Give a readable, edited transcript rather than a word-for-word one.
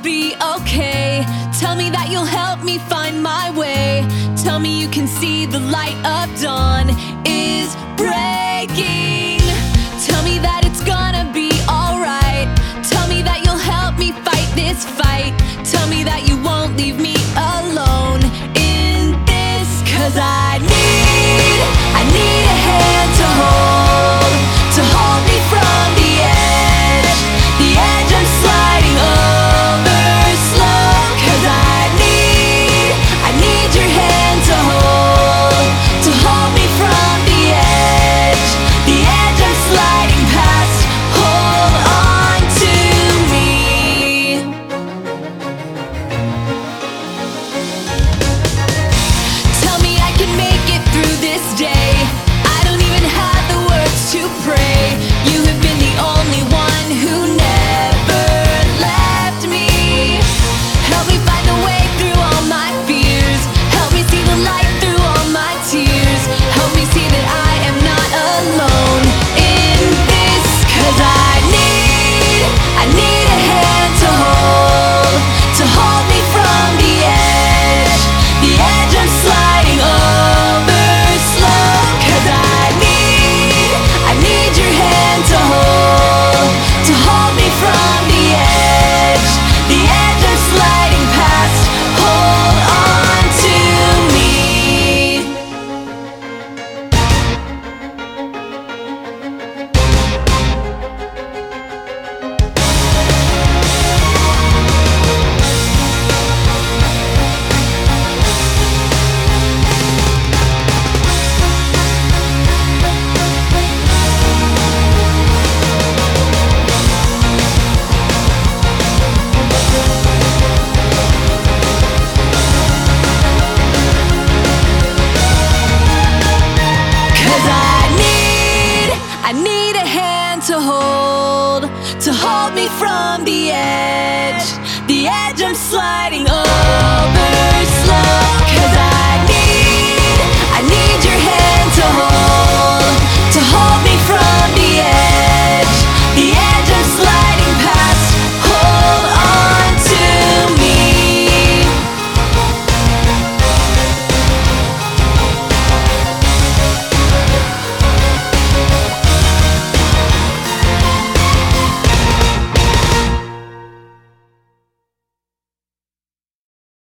be okay. Tell me that you'll help me find my way. Tell me you can see the light of dawn is breaking. Tell me that it's gonna be alright. Tell me that you'll help me fight this fight. Tell me that you won't leave me alone in this. 'Cause I need a hand to hold me from the edge. The edge I'm sliding over slow. 'Cause I need your hand to hold me from the edge. The edge I'm sliding past, hold on to me. Tell me I can make it through this day. I don't even have the words to pray. You have been the only one who never left me. Help me find a way through all my fears. Help me see the light through all my tears. Help me see that I am not alone in this. 'Cause I need a hand to hold me from the edge. The edge I'm sliding over slow. 'Cause I need your hand to hold me from the edge. The edge I'm sliding past, hold on to me. I need a hand to hold me from the edge. The edge I'm sliding over.